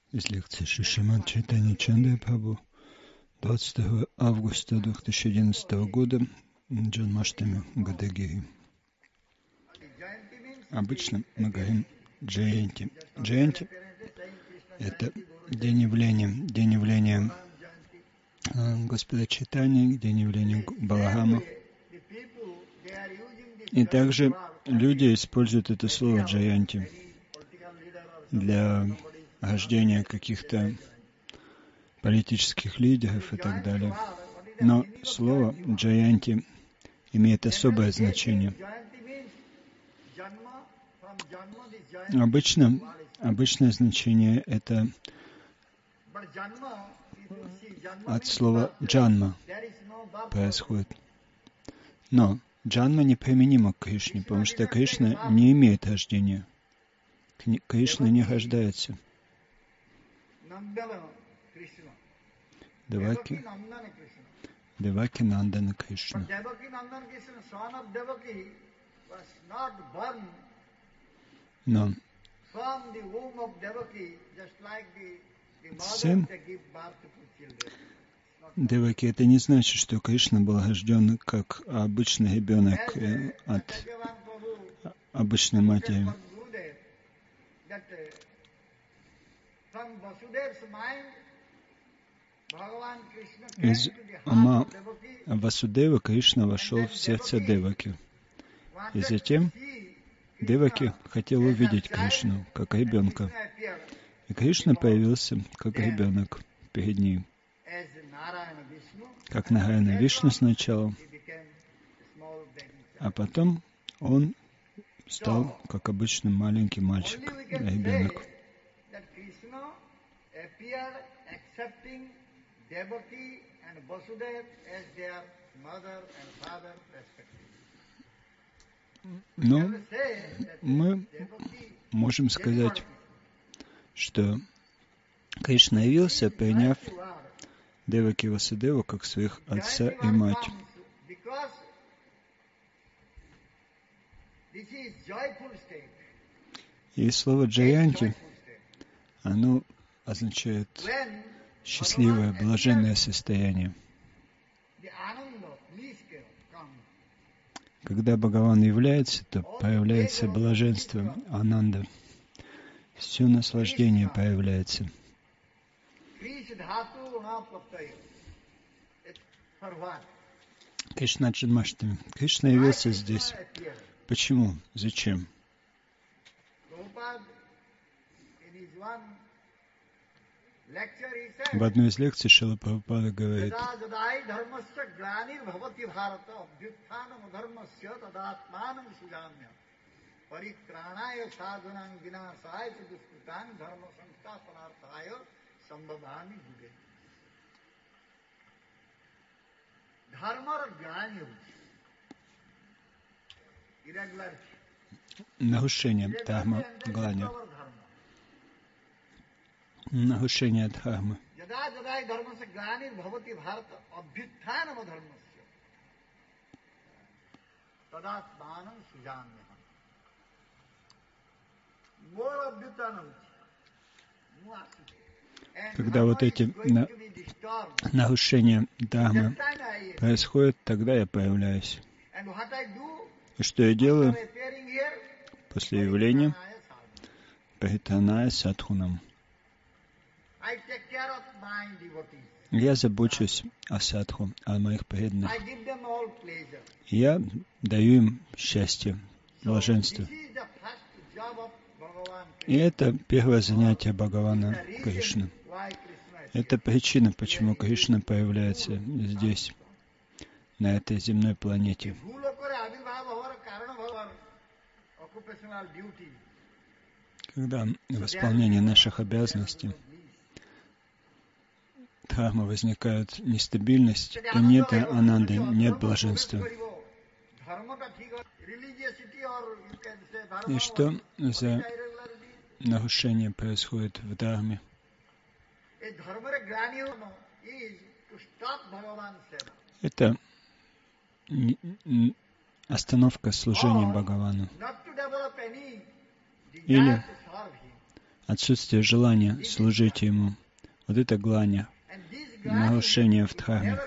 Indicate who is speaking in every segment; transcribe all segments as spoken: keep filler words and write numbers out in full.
Speaker 1: Из лекции Шри Чайтанья Чандри Прабху двадцатого августа две тысячи одиннадцатого года, Джанмаштами, Гадагири. Обычно мы говорим Джаянти. Джаянти — это день явления, день явления Господа Чайтаньи, день явления Балагама. И также люди используют это слово Джаянти для рождения каких-то политических лидеров и так далее. Но слово Джаянти имеет особое значение. Обычно, обычное значение это от слова джанма происходит. Но джанма неприменимо к Кришне, потому что Кришна не имеет рождения. Кришна не рождается. Деваки, Деваки Нандана Кришна. Но сын Деваки, это не значит, что Кришна был рожден как обычный ребенок от обычной матери. Из ума Васудева Кришна вошел в сердце Деваки. И затем Деваки хотел увидеть Кришну как ребенка. И Кришна появился как ребенок перед ним. Как Нараяна Вишну сначала, а потом он стал как обычный маленький мальчик, ребенок. Но мы можем сказать, что Кришна явился, приняв Деваки Васудеву как своих отца и мать. И слово Джаянти, оно означает счастливое, блаженное состояние. Когда Бхагаван является, то появляется блаженство, ананда. Все наслаждение появляется. Кришна Джанмаштами. Кришна явился здесь. Почему? Зачем? В одной из лекций Шрила Прабхупада говорит: нарушение дхарма глани. Нарушение дхармы. Когда вот эти на, нарушения дхармы происходят, тогда я появляюсь. И что я делаю? После явления Паританая Садхунам. Я забочусь о садху, о моих преданных. Я даю им счастье, блаженство. И это первое занятие Бхагавана Кришны. Это причина, почему Кришна появляется здесь, на этой земной планете. Когда в исполнении наших обязанностей дхарма возникает нестабильность, то нет ананды, нет блаженства. И что за нарушение происходит в дхарме? Это остановка служения Бхагавану. Или отсутствие желания служить ему. Вот это гланя, нарушение в дхарме.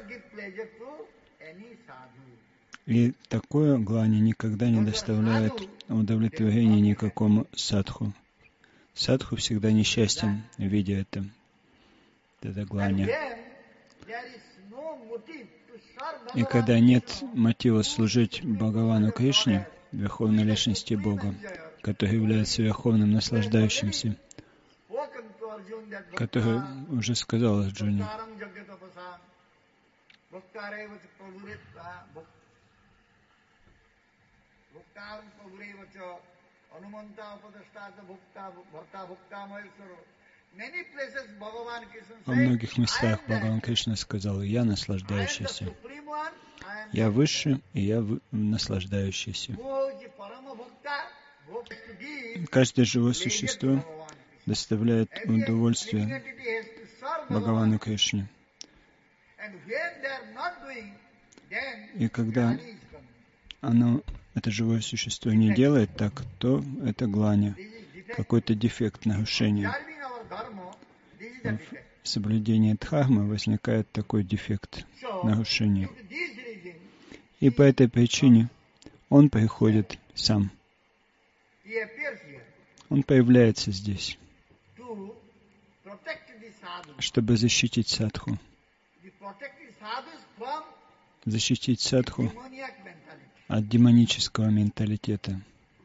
Speaker 1: И такое гланя никогда не доставляет удовлетворения никакому садху. Садху всегда несчастен, видя это. Это гланя. И когда нет мотива служить Бхагавану Кришне, Верховной Личности Бога, который является Верховным Наслаждающимся, который уже сказал Арджуне, во многих местах Бхагаван Кришна сказал: «Я наслаждающийся, я выше, и я вы... наслаждающийся». Каждое живое существо доставляет удовольствие Бхагавану Кришне. И когда оно, это живое существо, не делает так, то это гланя, какой-то дефект, нарушение. В соблюдении дхармы возникает такой дефект, нарушение. И по этой причине он приходит сам. Он появляется здесь, чтобы защитить садху. Защитить садху от демонического менталитета.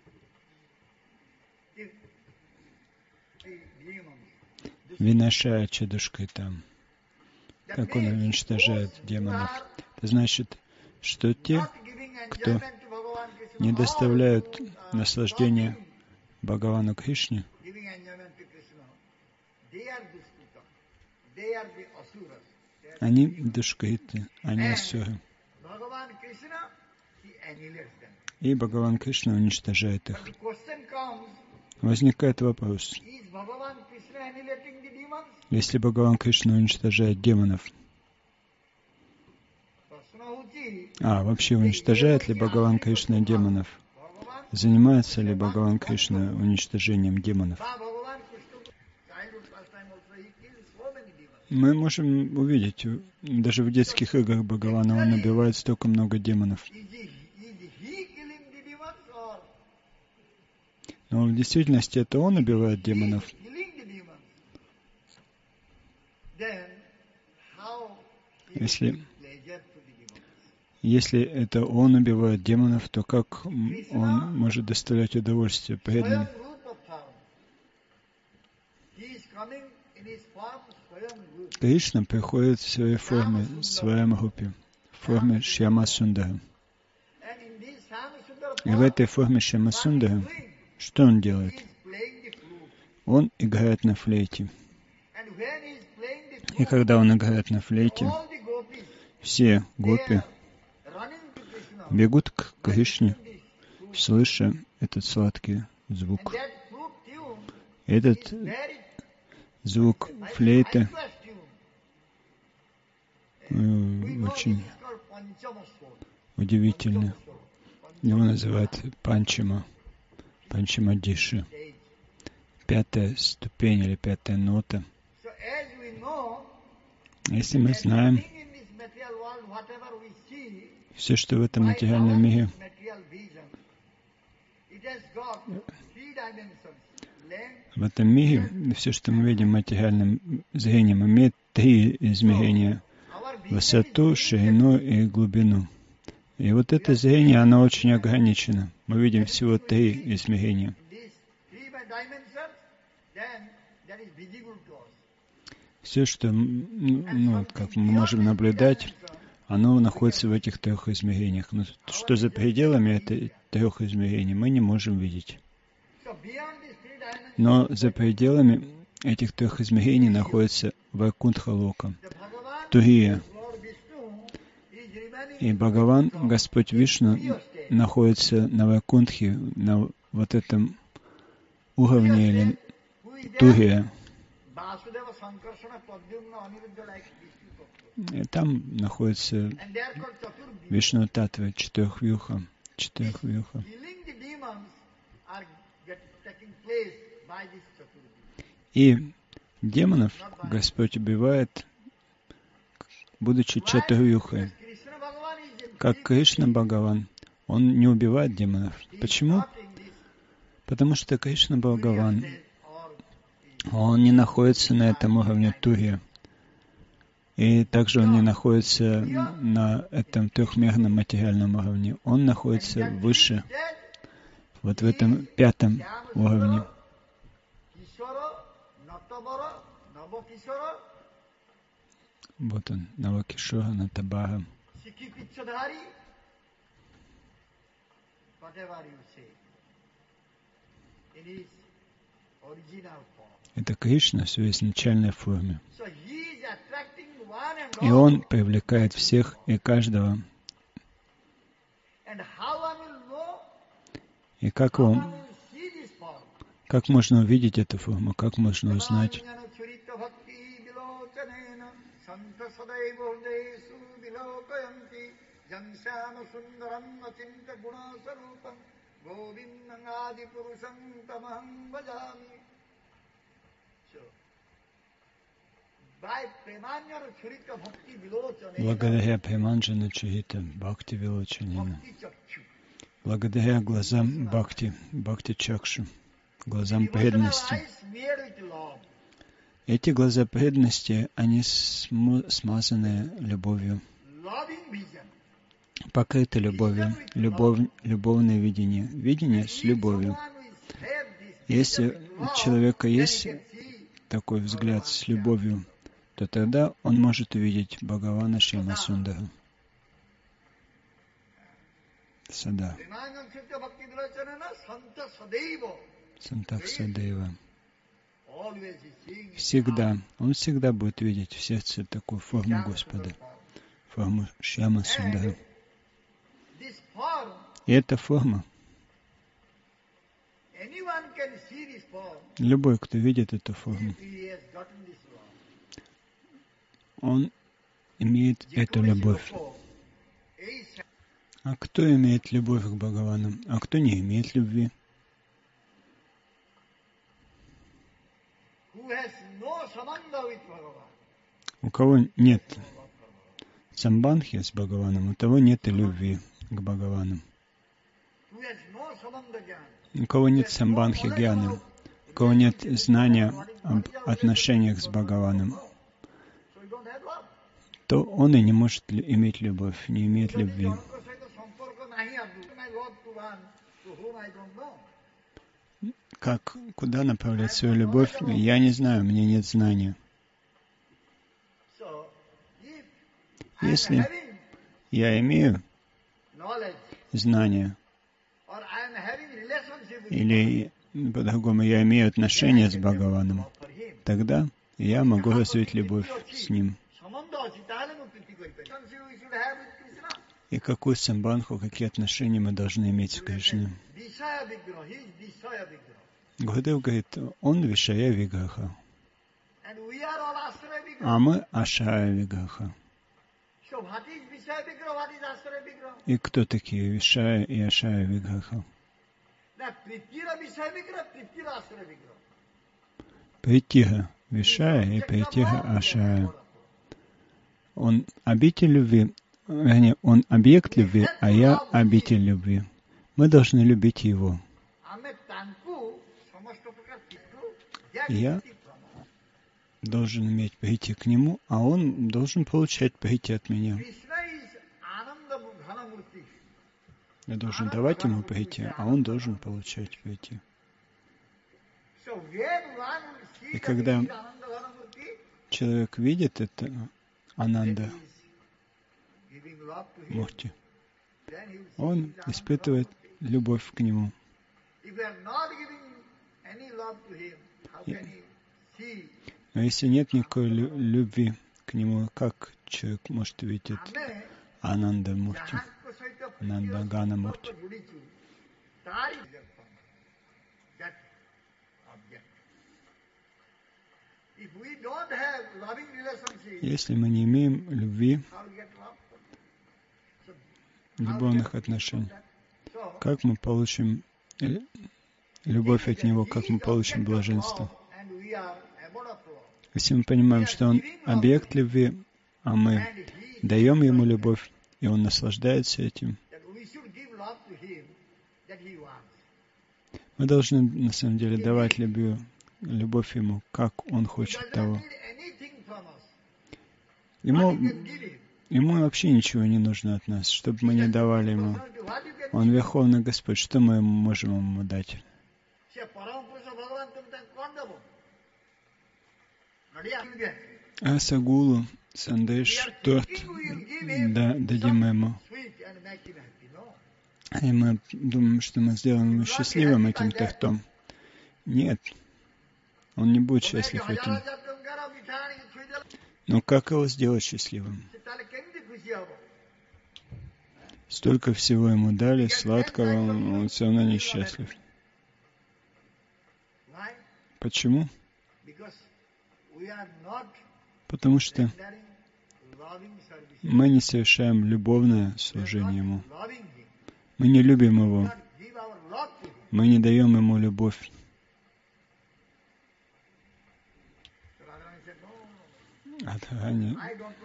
Speaker 1: Винашая чадушкой там. Как он уничтожает демонов. Это значит, что те, кто не доставляют наслаждения Бхагавану Кришне, они душкриты, они асуры. И Бхагаван Кришна уничтожает их. Возникает вопрос: если Бхагаван Кришна уничтожает демонов, а вообще уничтожает ли Бхагаван Кришна демонов? Занимается ли Бхагаван Кришна уничтожением демонов? Мы можем увидеть, даже в детских играх Бхагавана он убивает столько много демонов. Но в действительности это он убивает демонов. Если, если это он убивает демонов, то как он может доставлять удовольствие преданным? Кришна приходит в своей форме, в своем рупе, в форме Шьяма Сундара. И в этой форме Шьяма Сундара что он делает? Он играет на флейте. И когда он играет на флейте, все гопи бегут к Кришне, слыша этот сладкий звук. Этот звук флейты очень удивительный. Его называют панчама, панчама диши, пятая ступень или пятая нота. Если мы знаем, все, что в этом материальном мире, в этом мире, все, что мы видим материальным зрением, имеет три измерения: высоту, ширину и глубину. И вот это зрение, оно очень ограничено. Мы видим всего три измерения. Все, что ну, как мы можем наблюдать, оно находится в этих трех измерениях. Но что за пределами этих трех измерений, мы не можем видеть. Но за пределами этих трех измерений находится Вайкунтха-лока, Турия. И Бхагаван, Господь Вишну, находится на Вайкунтхе, на вот этом уровне или Турия. И там находится Вишну Татва, Четырехвьюха, Четырехвьюха. И демонов Господь убивает, будучи Чатурюхой. Как Кришна Бхагаван, Он не убивает демонов. Почему? Потому что Кришна Бхагаван, Он не находится на этом уровне Турья. И также Он не находится на этом трехмерном материальном уровне. Он находится выше, вот в этом пятом уровне. Вот он, Навакишора, Натабара. Это Кришна в своей изначальной форме. И Он привлекает всех и каждого. И как он, как можно увидеть эту форму, как можно узнать? Благодаря Преманджана Чарита Бхакти Вилочанина, благодаря глазам Бхакти, Бхакти Чакшу, глазам преданности. Эти глаза преданности, они см- смазаны любовью, покрыты любовью, любовь, любовное видение, видение с любовью. Если у человека есть такой взгляд с любовью, то тогда он может увидеть Бхагавана Шьямасундару. Сада. Сантах Садева. Всегда, он всегда будет видеть в сердце такую форму Господа, форму Шьямасундара. И эта форма, любой, кто видит эту форму, он имеет эту любовь. А кто имеет любовь к Бхагавану? А кто не имеет любви? У кого нет самбандхи с Бхагаваном, у того нет и любви к Бхагавану. У кого нет самбандхи гьяны, у кого нет знания об отношениях с Бхагаваном, то он и не может иметь любовь, не имеет любви. Как, куда направлять свою любовь, я не знаю, у меня нет знания. Если я имею знания, или по-другому я имею отношения с Бхагаваном, тогда я могу развить любовь с Ним. И какую самбандху, какие отношения мы должны иметь с Кришной? Гурудев говорит, он Вишая Виграха, а мы Ашрая Виграха. И кто такие Вишая и Ашрая Виграха? Притига Вишая и Притига Ашрая. Он обитель любви, вернее, он объект любви, а я обитель любви. Мы должны любить его. Я должен иметь прийти к нему, а он должен получать прийти от меня. Я должен давать ему прийти, а он должен получать прийти. И когда человек видит это Ананда Мурти, он испытывает любовь к нему. Но если нет никакой лю- любви к нему, как человек может увидеть Ананда Мурти, Ананда Гана Мурти? Если мы не имеем любви, любовных отношений, как мы получим любовь от Него, как мы получим блаженство? Если мы понимаем, что он объект любви, а мы даем ему любовь, и он наслаждается этим, мы должны на самом деле давать любовь, любовь ему, как он хочет того. Ему, ему вообще ничего не нужно от нас, чтобы мы не давали ему. Он Верховный Господь, что мы можем ему дать? А Сагулу, Сандеш, торт да, дадим ему. И мы думаем, что мы сделаем его счастливым этим тортом. Нет, он не будет счастлив этим. Но как его сделать счастливым? Столько всего ему дали, сладкого, он все равно несчастлив. Почему? Потому что мы не совершаем любовное служение ему. Мы не любим его. Мы не даем ему любовь. Радхарани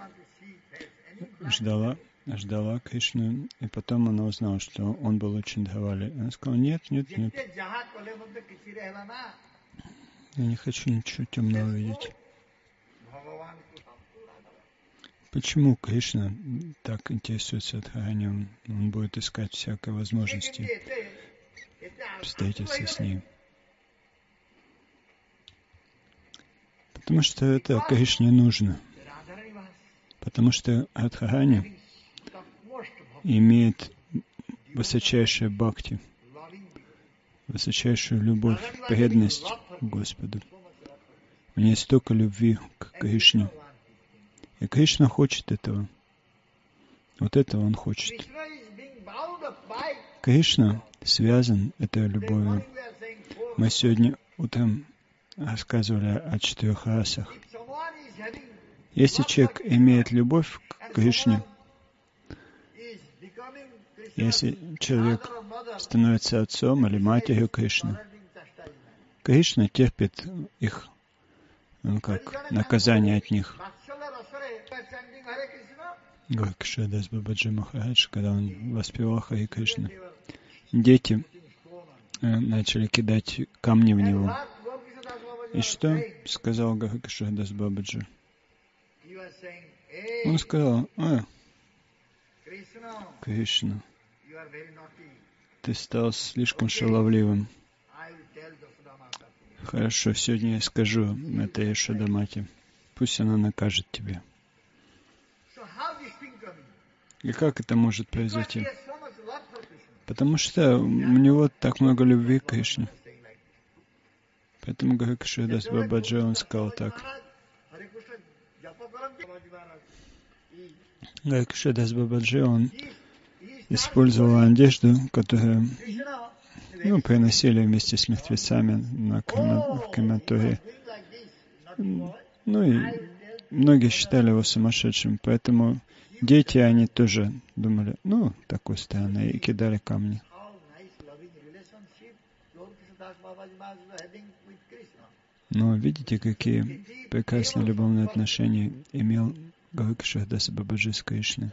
Speaker 1: ждала, ждала Кришну, и потом она узнала, что он был очень Дхавали. Она сказала, нет, нет, нет. Я не хочу ничего темного видеть. Почему Кришна так интересуется Радхарани? Он, он будет искать всякой возможности встретиться с ней. Потому что это Кришне нужно. Потому что Радхарани имеет высочайшее бхакти, высочайшую любовь, преданность Господу. У нее столько любви к Кришне. И Кришна хочет этого. Вот этого он хочет. Кришна связан этой любовью. Мы сегодня утром рассказывали о четырех расах. Если человек имеет любовь к Кришне, если человек становится отцом или матерью Кришны, Кришна терпит их, ну как, наказание от них. Гуркшадас Бабаджи Махарадж, когда он воспевал Хари Кришна, дети э, начали кидать камни в него. И что сказал Гуркшадас Бабаджи? Он сказал, а, Кришна, ты стал слишком шаловливым. Хорошо, сегодня я скажу это Яшодамате. Пусть она накажет тебя. И как это может произойти? Потому что у него так много любви к Кришне. Поэтому Гуркшадас Бабаджи, он сказал так. Гуркшадас Бабаджи, он использовал одежду, которую ну, приносили вместе с мертвецами на крема, в крематории. Ну и многие считали его сумасшедшим, поэтому дети, они тоже думали, ну, такой странный, и кидали камни. Но видите, какие прекрасные любовные отношения имел Гуркшадас Бабаджи с Кришной.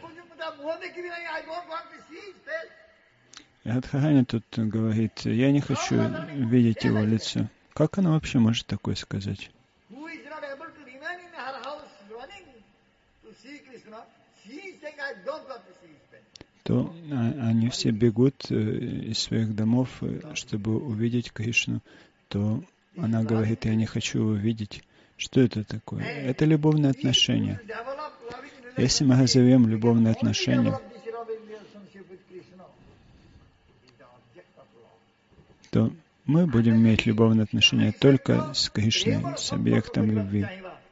Speaker 1: И Радхарани тут говорит, я не хочу видеть его лицо. Как она вообще может такое сказать? То они все бегут из своих домов, чтобы увидеть Кришну, то она говорит, я не хочу его видеть. Что это такое? Это любовные отношения. Если мы разовьем любовные отношения, то мы будем иметь любовные отношения только с Кришной, с объектом любви.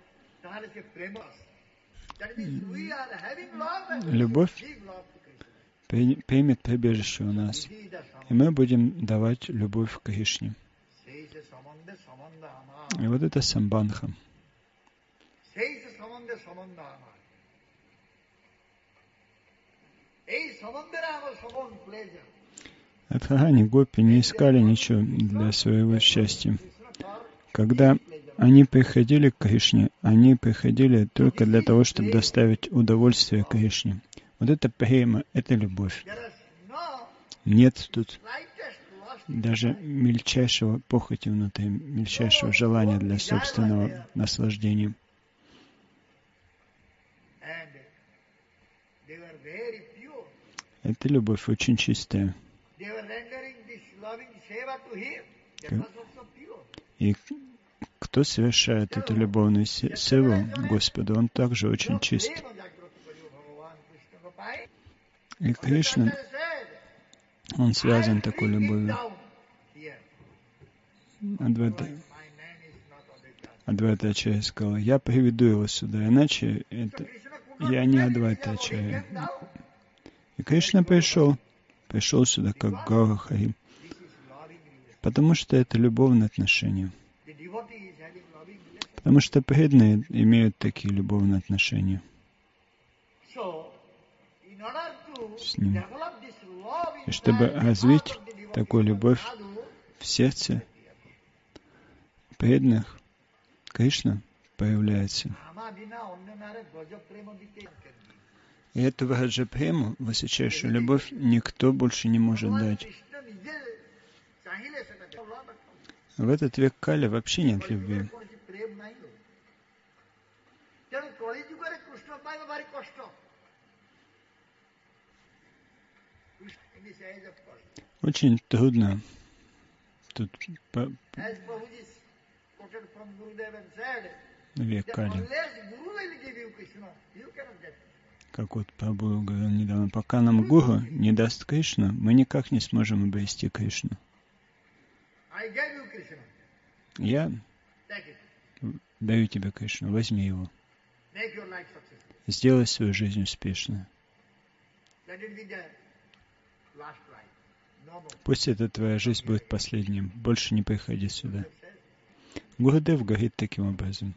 Speaker 1: Любовь примет прибежище у нас, и мы будем давать любовь к Кришне. И вот это самбандха. Радхарани, гопи не искали ничего для своего счастья. Когда Они приходили к Кришне, они приходили только для того, чтобы доставить удовольствие Кришне. Вот это према, это любовь. Нет тут даже мельчайшего похоти внутри, мельчайшего желания для собственного наслаждения. Эта любовь очень чистая. И кто совершает эту любовную севу Господу, он также очень чист. И Кришна, он связан такой любовью. Адвайта, Адвайта Ачарья сказал, я приведу его сюда, иначе это я не Адвайта Ачарья. И Кришна пришел, пришел сюда как Гаура Хари, потому что это любовные отношения. Потому что преданные имеют такие любовные отношения с ним. И чтобы развить такую любовь в сердце преданных, Кришна появляется. И эту враджа-прему, высочайшую любовь, никто больше не может дать. В этот век Кали вообще нет любви. Очень трудно тут по... век Кали. Как вот Прабху говорил недавно, пока нам Гуру не даст Кришну, мы никак не сможем обрести Кришну. Я даю тебе Кришну, возьми его. Сделай свою жизнь успешной. Пусть эта твоя жизнь будет последним. Больше не приходи сюда. Гурудев говорит таким образом.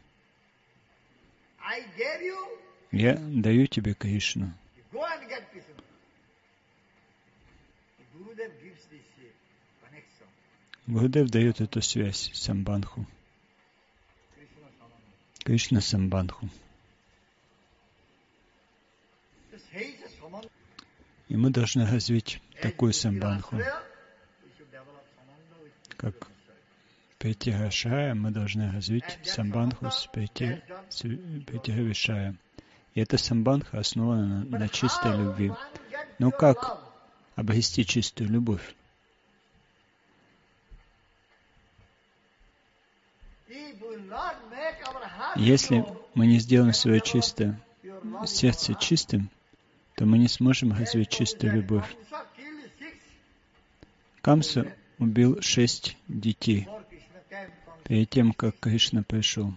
Speaker 1: Я даю тебе Кришну. Гурудев дает эту связь, самбандху. Кришна самбандху. И мы должны развить такую самбандху. Как Притирашая, мы должны развить самбандху с Притиравишая. И эта самбандха основана на, на чистой любви. Но как обрести чистую любовь? Если мы не сделаем свое чистое сердце чистым, то мы не сможем развить чистую любовь. Камса убил шесть детей перед тем, как Кришна пришел.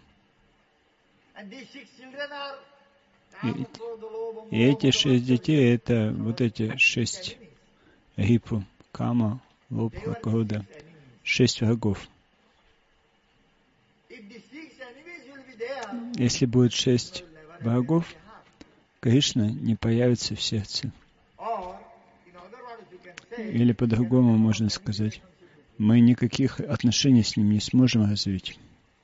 Speaker 1: И, и эти шесть детей — это вот эти шесть рипу, кама, лобха, круда, шесть врагов. Если будет шесть врагов, Кришна не появится в сердце. Или по-другому можно сказать, мы никаких отношений с ним не сможем развить.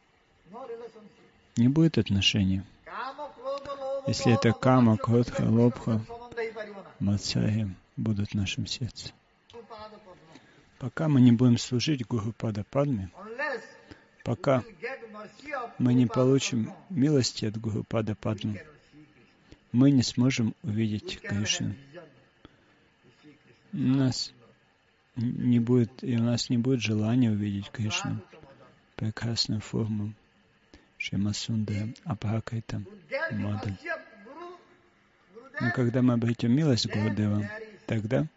Speaker 1: Не будет отношений. Если это кама, кродха, лобха, мацарья будут в нашем сердце. Пока мы не будем служить Гуру Пада Падме, пока мы не получим милости от Гуру Пада Падмы, мы не сможем увидеть Кришну. У нас не будет, и у нас не будет желания увидеть Кришну, прекрасную форму Шьямасундара, Апракрита, Мада. Но когда мы обретем милость Гурудева, тогда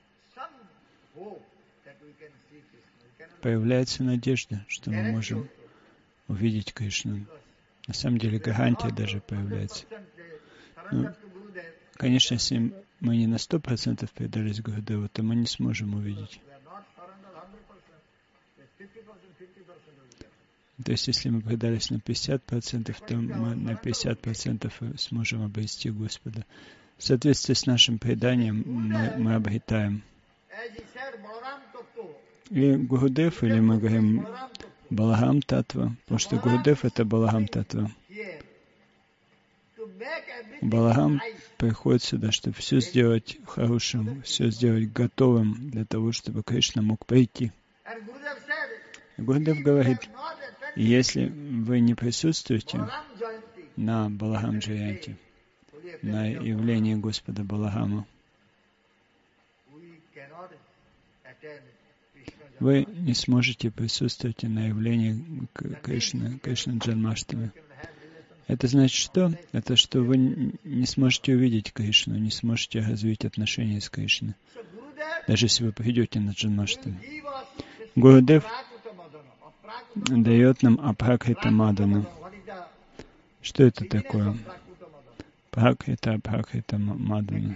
Speaker 1: появляется надежда, что мы можем увидеть Кришну. На самом деле гарантия даже появляется. Ну, конечно, если мы не на сто процентов предались Гурудеву, то мы не сможем увидеть. То есть, если мы предались на пятьдесят процентов, то мы на пятьдесят процентов сможем обрести Господа. В соответствии с нашим преданием мы, мы обретаем. И Гурудев, или мы говорим Балагам Татва, потому что Гурудев — это Балагам Татва. Балагам приходит сюда, чтобы все сделать хорошим, все сделать готовым для того, чтобы Кришна мог прийти. Гурудев говорит, если вы не присутствуете на Балагам Джаянти, на явлении Господа Балагама, вы не сможете присутствовать на явлении Кришны, Кришны Джанмаштами. Это значит что? Это что вы не сможете увидеть Кришну, не сможете развить отношения с Кришной, даже если вы придете на Джанмаштами. Гурудев дает нам Апракрита Мадану. Что это такое? Пракрита, Апракрита Мадану.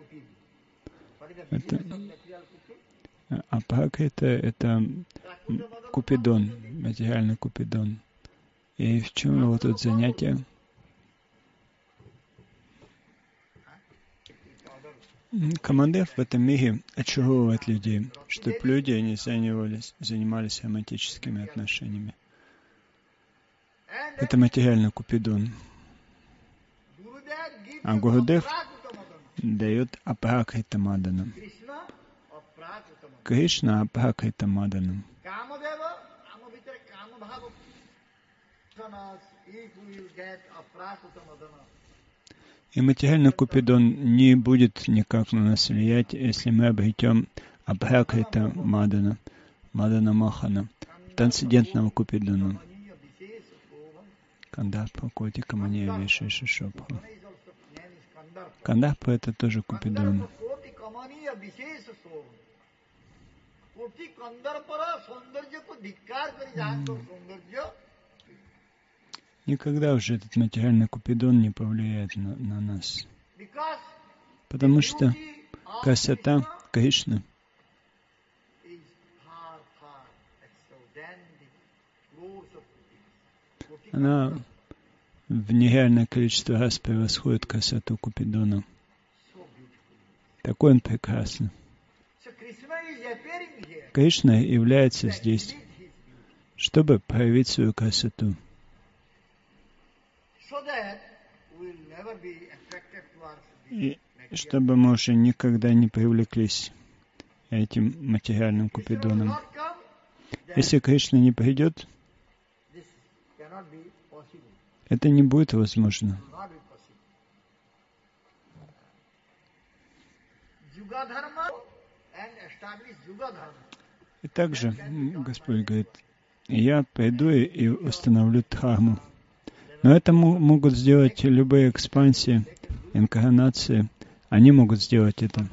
Speaker 1: Это Апракрита — это Купидон, материальный Купидон. И в чем его тут занятие? Камадев в этом мире очаровывает людей, чтобы люди не занимались, занимались романтическими отношениями. Это материальный Купидон. А Гурудев дает Апракрита Мадану. Кришна Апракрита Мадану. И материальный Купидон не будет никак на нас влиять, если мы обретем Апракрита Мадана, Мадана Махана, трансцендентного Купидона. Кандапа, Котика, Мания, Вишеши, Шопха. Кандапа — это тоже Купидон. Никогда уже этот материальный Купидон не повлияет на, на нас. Потому что красота Кришны она в нереальное количество раз превосходит красоту Купидона. Такой он прекрасный. Кришна является здесь, чтобы проявить свою красоту. И чтобы мы уже никогда не привлеклись этим материальным Купидоном. Если Кришна не придет, это не будет возможно. И также Господь говорит, я приду и установлю дхарму. Но это могут сделать любые экспансии, инкарнации. Они могут сделать это.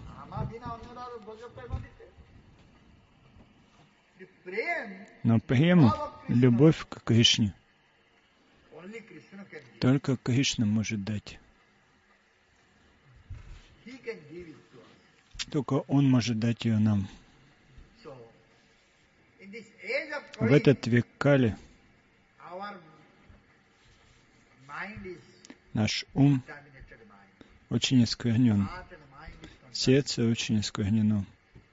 Speaker 1: Но прему, любовь к Кришне, только Кришна может дать. Только Он может дать ее нам. В этот век Кали наш ум очень осквернен, сердце очень осквернено.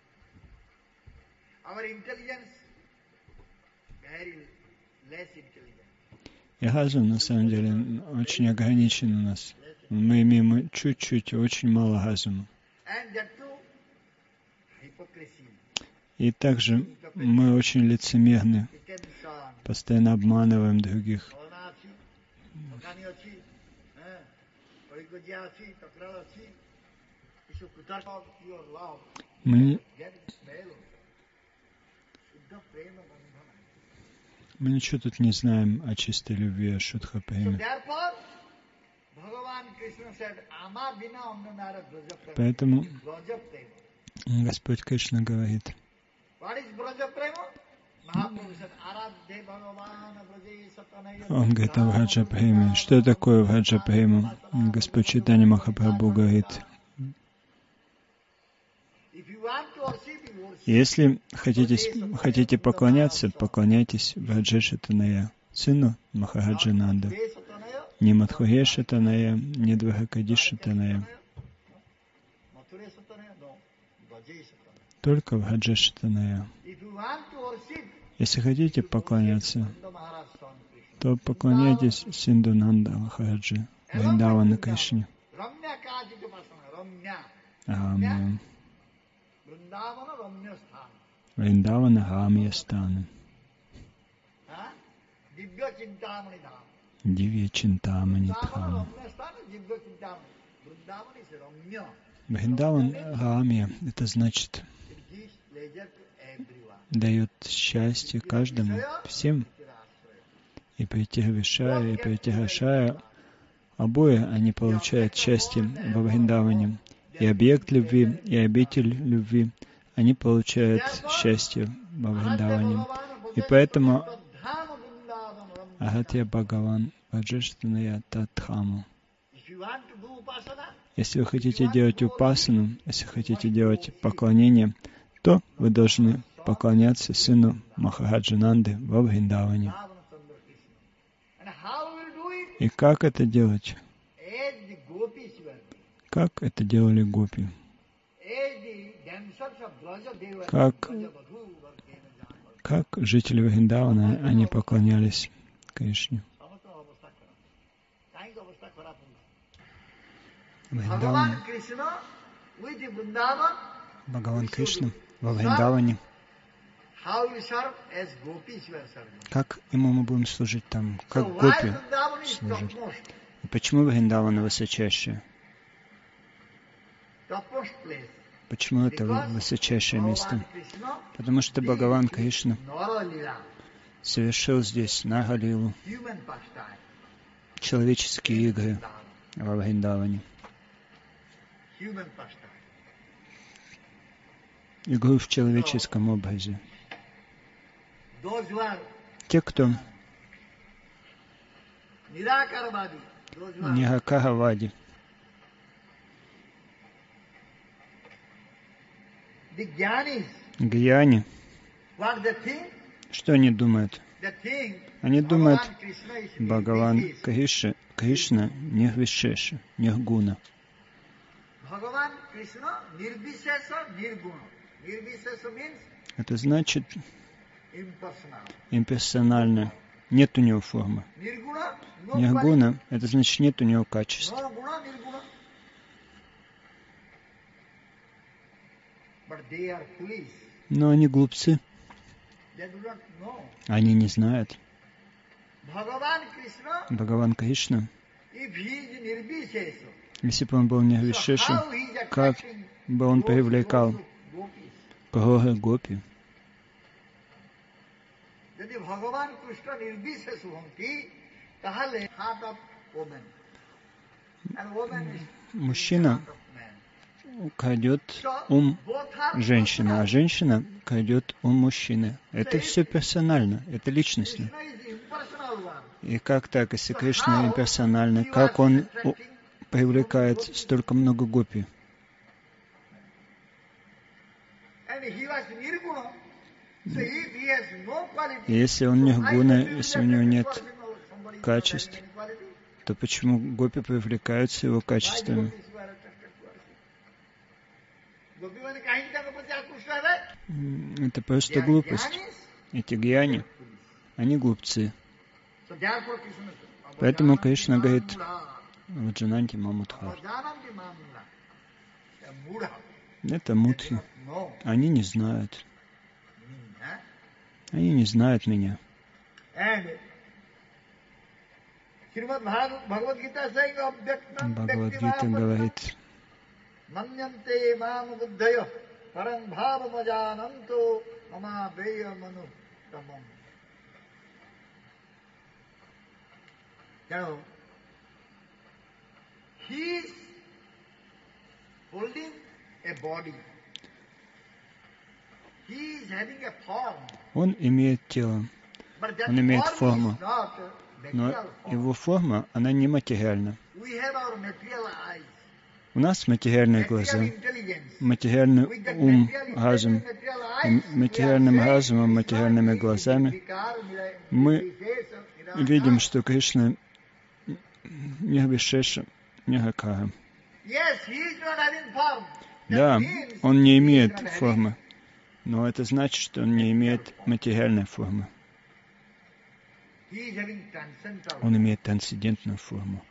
Speaker 1: И разум, на самом деле, очень ограничен у нас. Мы имеем чуть-чуть, очень мало разума. И также мы очень лицемерны, постоянно обманываем других. Мы, мы ничего тут не знаем о чистой любви, о Шудха Преме. Поэтому Господь Кришна говорит, Он говорит о Враджа Преме. Что такое Враджа Према? Господь Чайтанья Махапрабху говорит, если хотите, хотите поклоняться, поклоняйтесь Враджеше Таная, сыну Махараджа Нанда, не Мадхуреше Таная, не Дваракадише Таная, только Враджеше Таная. Если хотите поклоняться, то поклоняйтесь Синдхунанда Махараджи, Вриндавана Кришне. Рамья. Вриндавана Рамья стана. Дивья Чинтамани Дхама. Вриндаван Рамья, это значит, дает счастье каждому, всем. И Притягавишая, и Притягашая, обои они получают счастье во Вриндаване. И объект любви, и обитель любви, они получают счастье во Вриндаване. И поэтому Агатья Бхагаван Ваджештаная Татхаму. Если вы хотите делать упасану, если хотите делать поклонение, то вы должны поклоняться сыну Махараджананды во Вриндаване. И как это делать? Как это делали гопи? Как, как жители Вриндавана, они поклонялись Кришне. Вриндаван, Бхагаван Кришна во Вриндаване. Как ему мы будем служить там? Как гопи служат? И почему Вриндаван высочайшее? Почему это высочайшее место? Потому что Бхагаван Кришна совершил здесь Нагалилу, человеческие игры во Вриндаване. Игру в человеческом образе. Те, кто Ниракаравади, гьяни, что они думают? Они думают, Бхагаван Кришна, Кришна Нирвишеша, Ниргуна. Это значит имперсонально. Нет у него формы. Ниргуна, это значит нет у него качеств. Но они глупцы. Они не знают. Бхагаван Кришна, если бы он был нирвишеши, как бы он привлекал кроры гопи? Мужчина крадет ум женщины, а женщина крадет ум мужчины. Это все персонально, это личностно. И как так, если Кришна имперсональный, как он привлекает столько много гопи? Если он ниргуна, если у него нет качеств, то почему гопи привлекаются его качествами? Это просто глупость. Эти гьяни, они глупцы. Поэтому Кришна говорит Ваджананти Мамудха. Это мудхи. Они не знают. Они не знают меня. Бхагавад-гита говорит, он имеет тело, он имеет форму, но его форма, она не материальна. У нас материальные глаза, материальный ум, разум. И материальным разумом, материальными глазами мы видим, что Кришна Нирвишеша, Ниракара. Да, он не имеет формы. Но это значит, что он не имеет материальной формы. Он имеет трансцендентную форму.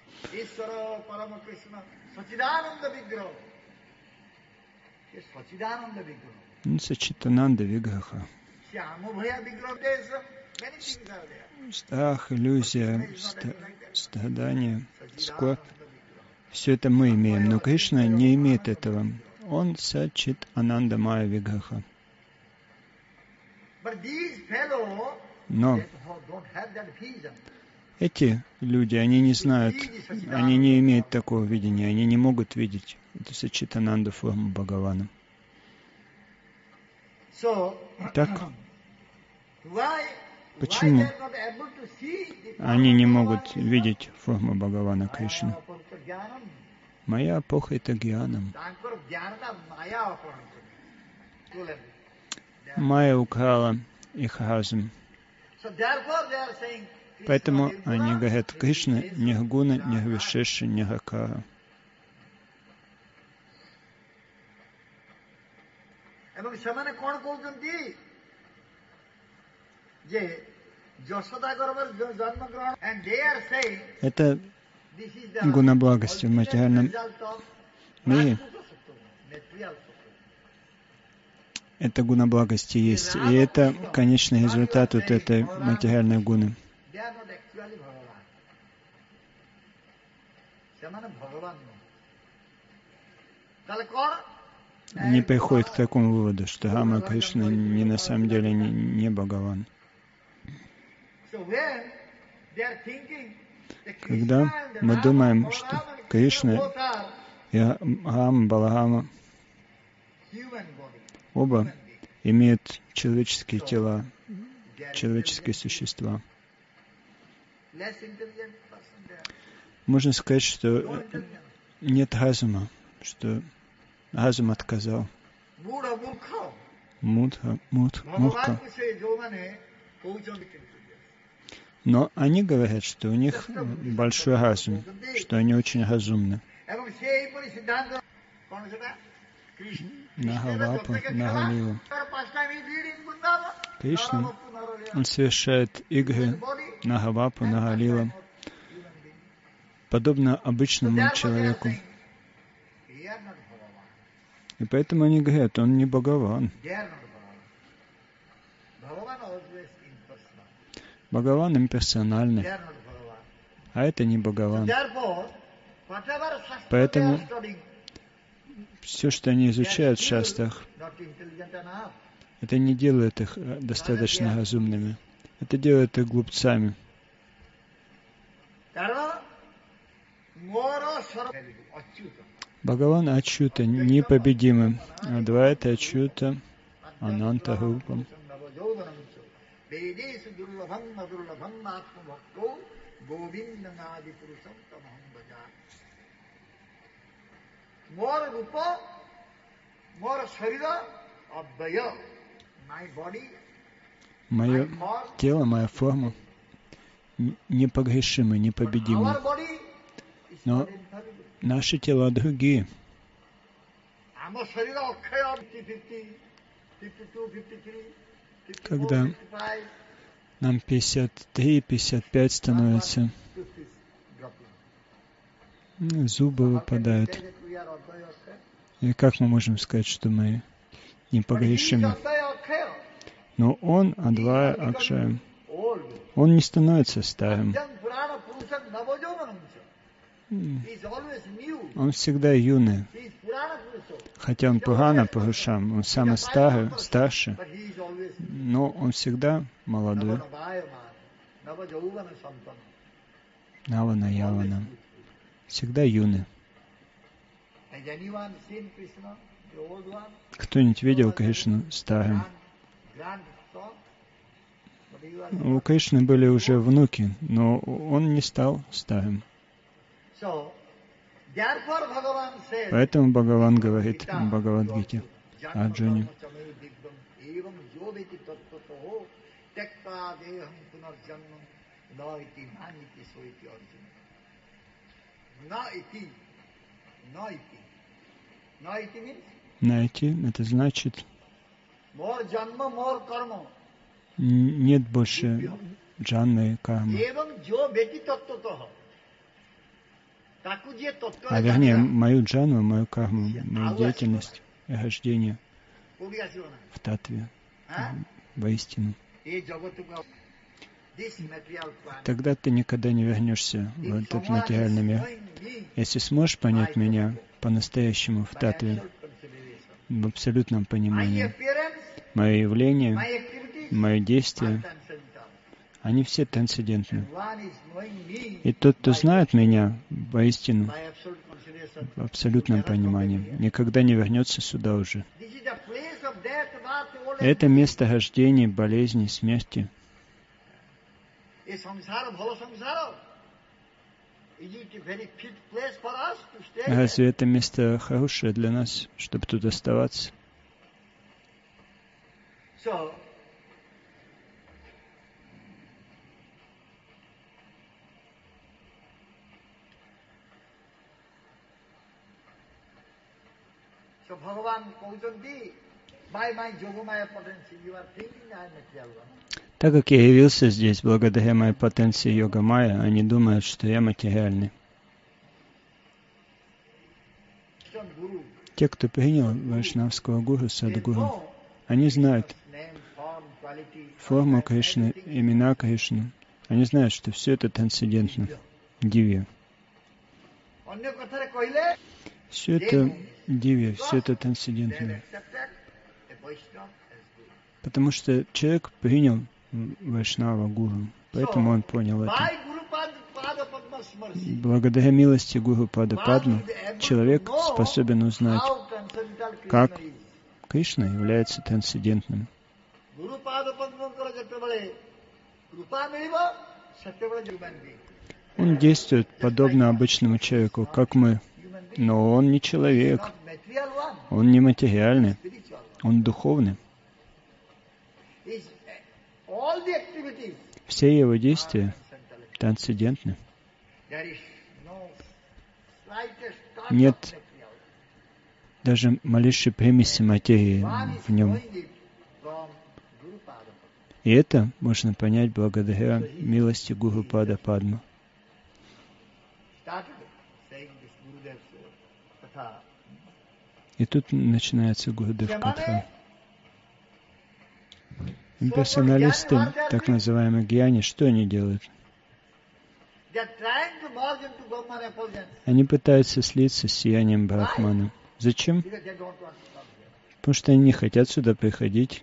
Speaker 1: Сачитананда Виграха. Страх, иллюзия, страдание, скорбь. Все это мы имеем, но Кришна не имеет этого. Он Сачит Ананда Майя Виграха. Но эти люди, они не знают, они не имеют такого видения, они не могут видеть эту Сачитананду форму Бхагавана. Так, почему они не могут видеть форму Бхагавана Кришны? Майя апохрита гьянам. Майя украла их разум. Поэтому они говорят, Кришна ниргуна, нирвишеши, ниракара. Это гуна благости в материальном мире. Это гуна благости есть. И это конечный результат вот этой материальной гуны. Они приходят к такому выводу, что Рама Кришна не на самом деле не, не Бхагаван. Когда мы думаем, что Кришна и Рама, Баларама оба имеют человеческие тела, человеческие существа, можно сказать, что нет разума, что разум отказал. Мудха, мудх, мурха. Но они говорят, что у них большой разум, что они очень разумны. Нагавапа, Нагалила. Кришна, он совершает игры Нагавапа, Нагалила, подобно обычному человеку. И поэтому они говорят, он не Бхагаван. Бхагаван имперсональный, а это не Бхагаван. Поэтому все, что они изучают в шастрах, это не делает их достаточно разумными. Это делает их глупцами. Бхагаван Ачюта непобедимым. Адвайта Ачюта Ананта Рупам. Мое тело, моя форма непогрешимы, непобедимы. Но наши тела другие. Когда нам пятьдесят три, пятьдесят пять становится, зубы выпадают. И как мы можем сказать, что мы непогрешимы? Но он, Адвая Акшая, он не становится старым. Он всегда юный. Хотя он Пурана Пурушам, он самый старый, старший, но он всегда молодой. Навана Явана. Всегда юный. Кто-нибудь видел Кришну старым? У Кришны были уже внуки, но он не стал старым. Поэтому Бхагаван говорит в Бхагавад-гите Арджуне: найти — это значит Нет больше джанмы и кармы. А вернее, мою джанму, мою карму, мою деятельность и рождение в татве, воистину. Тогда ты никогда не вернешься в этот материальный мир. Если сможешь понять меня по-настоящему в татве, в абсолютном понимании, мое явление, мое действие, они все трансцендентны. И тот, кто знает меня воистину, в абсолютном понимании, никогда не вернется сюда уже. Это место рождения, болезни, смерти. Разве это место хорошее для нас, чтобы тут оставаться? Так как я явился здесь благодаря моей потенции йога майя, они думают, что я материальный. Те, кто принял вайшнавского гуру, садгуру, они знают форму Кришны, имена Кришны. Они знают, что все это трансцендентно, дивья. Все это дивья, все это трансцендентно. Потому что человек принял Вайшнава гуру, поэтому он понял это. Благодаря милости Гуру Пада Падма человек способен узнать, как Кришна является трансцендентным. Он действует подобно обычному человеку, как мы, но он не человек, он не материальный, он духовный. Все его действия трансцендентны. Нет даже малейшей примеси материи в нем. И это можно понять благодаря милости Гуру Пада Падма. И тут начинается Гурудев Катха. Имперсоналисты, так называемые гьяни, что они делают? Они пытаются слиться с сиянием Брахмана. Зачем? Потому что они не хотят сюда приходить.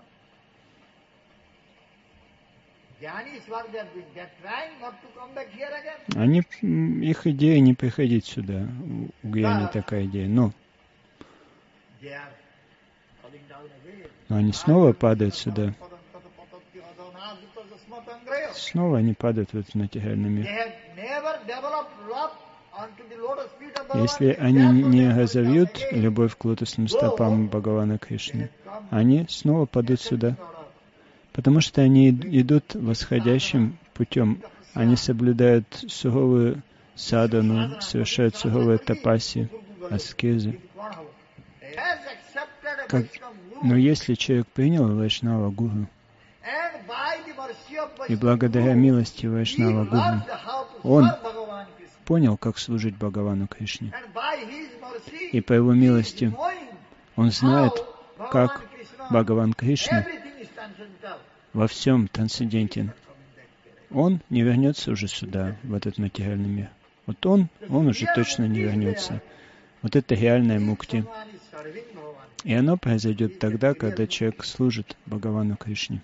Speaker 1: Они, их идея не приходить сюда. У гьяни такая идея. Но, но они снова падают сюда. Снова они падают в этот материальный мир. Если они не разовьют любовь к лотосным стопам Бхагавана Кришны, они снова падут сюда. Потому что они идут восходящим путем. Они соблюдают суровую садану, совершают суровые тапаси, аскезы. Как... Но если человек принял Вайшнава Гуру, и благодаря милости Вайшнава Гуру, он понял, как служить Бхагавану Кришне. И по его милости он знает, как Бхагаван Кришна во всем трансцендентен. Он не вернется уже сюда, в этот материальный мир. Вот он, он уже точно не вернется. Вот это реальная мукти. И оно произойдет тогда, когда человек служит Бхагавану Кришне.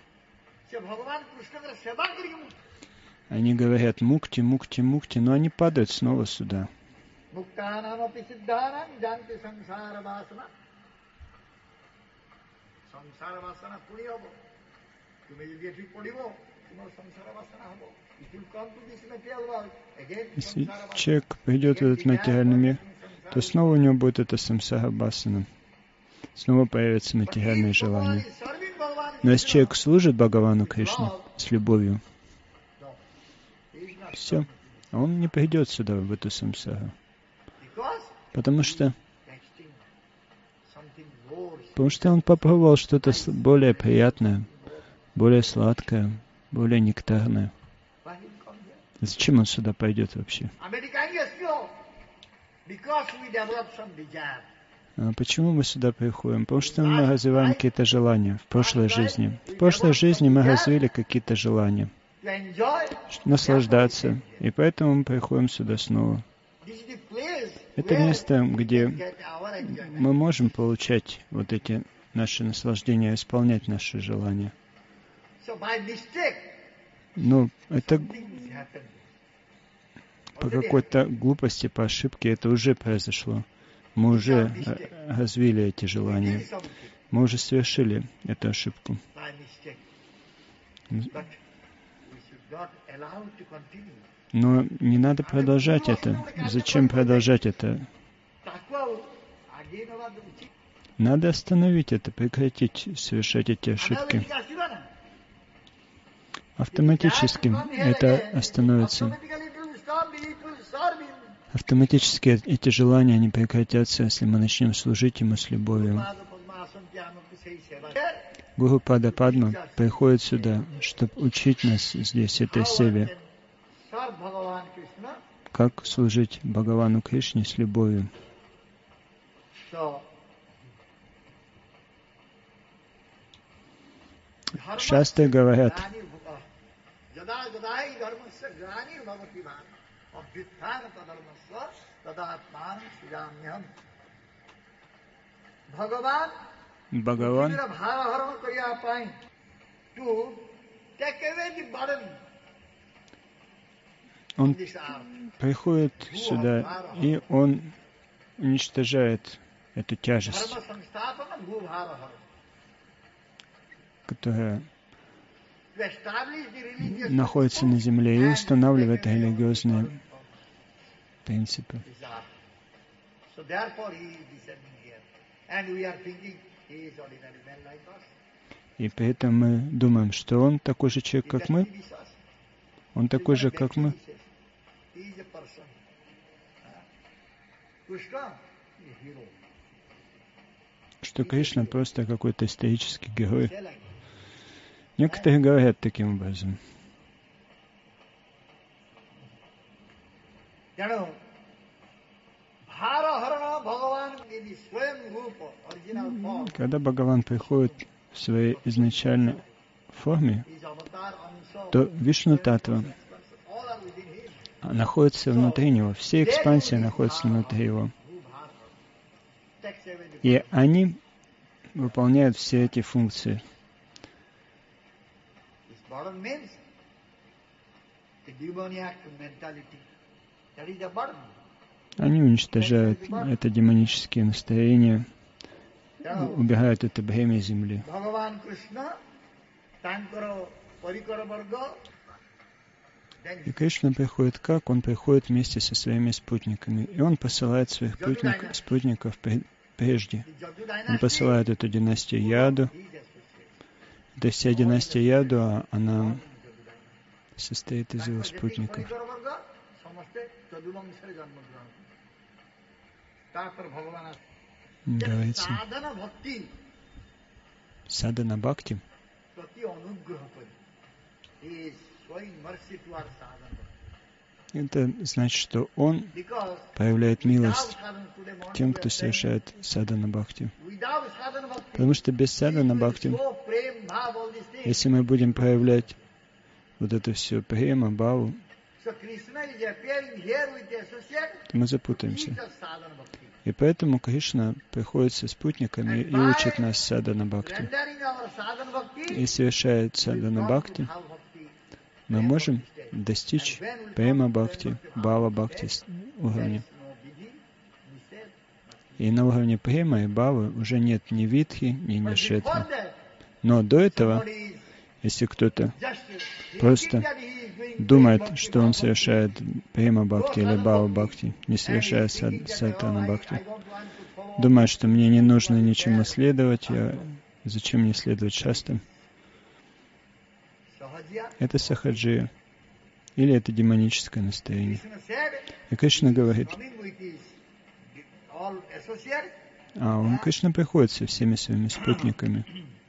Speaker 1: Они говорят мукти, мукти, мукти, но они падают снова сюда. Если человек придет в этот материальный мир, то снова у него будет это самсара басана. Снова появятся материальные желания. Но если человек служит Бхагавану Кришне с любовью, все, он не придет сюда, в эту самсару. Потому что Потому что он попробовал что-то более приятное, более сладкое, более нектарное. Зачем он сюда пойдет вообще? А почему мы сюда приходим? Потому что мы развиваем какие-то желания в прошлой жизни. В прошлой жизни мы развили какие-то желания. Наслаждаться. И поэтому мы приходим сюда снова. Это место, где мы можем получать вот эти наши наслаждения, исполнять наши желания. Но это по какой-то глупости, по ошибке это уже произошло. Мы уже развили эти желания. Мы уже совершили эту ошибку. Но не надо продолжать это. Зачем продолжать это? Надо остановить это, прекратить совершать эти ошибки. Автоматически это остановится. Автоматически эти желания не прекратятся, если мы начнем служить Ему с любовью. Гуру Пада Падма приходит сюда, чтобы учить нас здесь, этой севе, как служить Бхагавану Кришне с любовью. Шастры говорят, Бхагаван Он приходит сюда, и Он уничтожает эту тяжесть, которая находится на земле, и устанавливает религиозные принципы. И поэтому мы думаем, что Он такой же человек, как мы. Он такой же, как мы. Что Кришна просто какой-то исторический герой. Некоторые говорят таким образом. Когда Бхагаван приходит в своей изначальной форме, то Вишну Татва находится внутри него, все экспансии находятся внутри его. И они выполняют все эти функции. Они уничтожают это демонические настроения, убирают это бремя земли. И Кришна приходит как? Он приходит вместе со своими спутниками. И он посылает своих спутник, спутников прежде. Он посылает эту династию Яду. Да вся династия Яду, она состоит из его спутников. Говорится, садана бхакти это значит, что он проявляет милость тем, кто совершает садана бхакти. Потому что без садана бхакти, если мы будем проявлять вот это все према, бхаву, то мы запутаемся. И поэтому Кришна приходит со спутниками и учит нас садана бхакти. И совершает садана бхакти, мы можем достичь према бхакти, бхава бхакти уровня. И на уровне према и бхавы уже нет ни витхи, ни нишетхи. Но до этого, если кто-то просто думает, что он совершает према бхакти или бхава бхакти, не совершая садана бхакти, думает, что мне не нужно ничему следовать, я... зачем мне следовать шастрам? Это сахаджия, или это демоническое настроение. И Кришна говорит, А он, Кришна, приходит со всеми своими спутниками,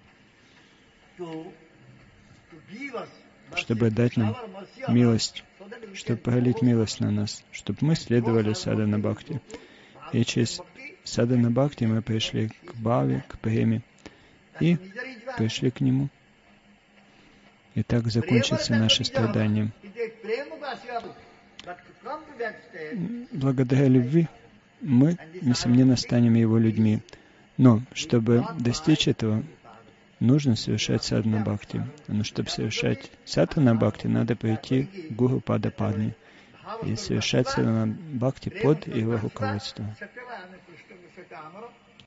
Speaker 1: чтобы дать нам милость, чтобы пролить милость на нас, чтобы мы следовали садхана бхакти. И через садхана бхакти мы пришли к бхаве, к преми, и пришли к Нему. И так закончится наше страдание. Благодаря любви мы, несомненно, станем Его людьми. Но, чтобы достичь этого, нужно совершать садхана бхакти. Но чтобы совершать садхана бхакти, надо прийти к Гуру Пада Падме и совершать садхана бхакти под его руководством.